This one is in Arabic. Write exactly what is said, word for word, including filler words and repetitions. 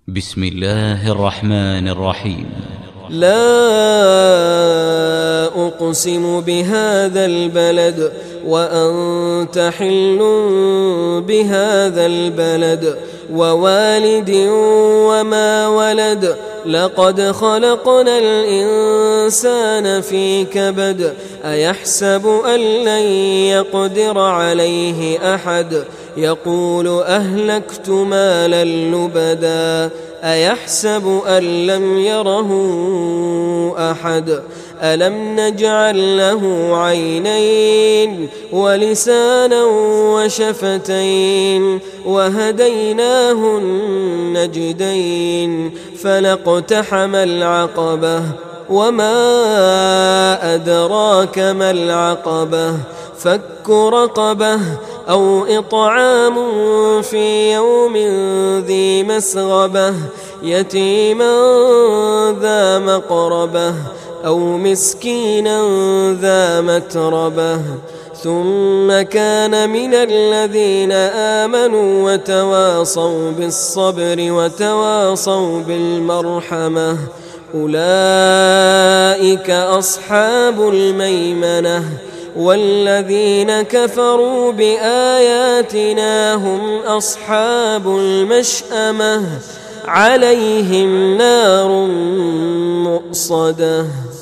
بسم الله الرحمن الرحيم. لا أقسم بهذا البلد وأنت حل بهذا البلد ووالد وما ولد لقد خلقنا الإنسان في كبد أيحسب أن لن يقدر عليه أحد يقول أهلكت مالا لبدا أيحسب أن لم يره أحد ألم نجعل له عينين ولسانا وشفتين وهديناه النجدين فلاقتحم العقبة وما أدراك ما العقبة فك رقبة أو إطعام في يوم ذي مسغبة يتيما ذا مقربة أو مسكينا ذا متربة ثم كان من الذين آمنوا وتواصوا بالصبر وتواصوا بالمرحمة أولئك أصحاب الميمنة والذين كفروا بآياتنا هم أصحاب المشأمة عليهم نار مؤصدة.